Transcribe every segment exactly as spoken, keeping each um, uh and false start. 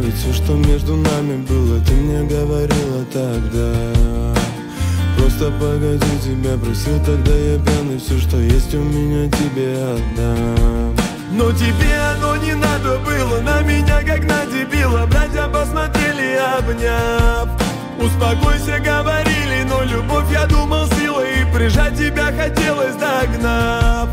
оставить все, что между нами было. Ты мне говорила тогда: просто погоди, тебя просил тогда я пьяный. Все, что есть у меня, тебе отдам. Но тебе оно не надо было, на меня как на дебила. Братья посмотрели, обняв. Успокойся, говорили, но любовь, я думал, силой. И прижать тебя хотелось, догнав.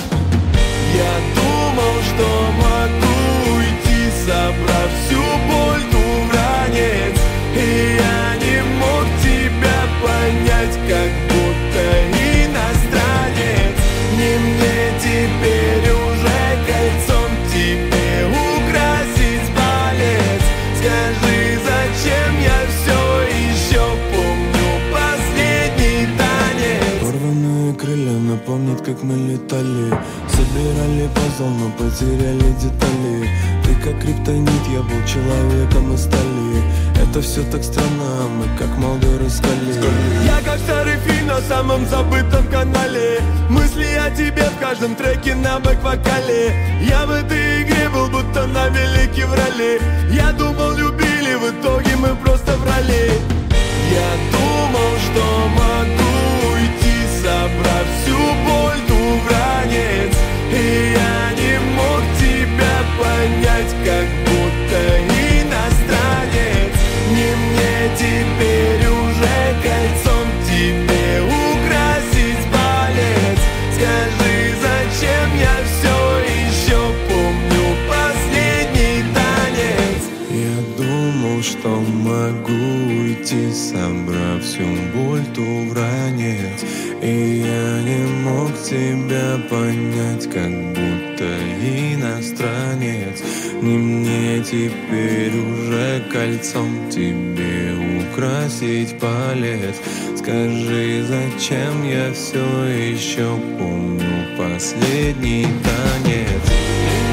Я думал, что могу уйти, собрав всю боль ту в ранец. И я не мог тебя понять, как будто иностранец. Не мне теперь уже кольцом тебе украсить палец. Скажи, зачем я все еще помню последний танец? Порванные крылья напомнят, как мы летали. Собирали пазл, но потеряли детали. Ты как криптонит, я был человеком из стали. Это все так странно, мы как молдоры скали. Я как старый фильм на самом забытом канале. Мысли о тебе в каждом треке на бэк-вокале. Я в этой игре был будто на великий в роли. Я думал, любили, в итоге мы просто врали. Я думал, что могу уйти, собрав всю боль ту в ранец. И я не мог тебя понять, как будто иностранец. Не мне теперь уже кольцом тебе украсить палец. Скажи, зачем я все еще помню последний танец? Я думал, что могу уйти, собрав всю боль ту в ранец. И я не мог тебя понять, как будто иностранец. Не мне теперь уже кольцом тебе украсить палец. Скажи, зачем я все еще помню последний танец?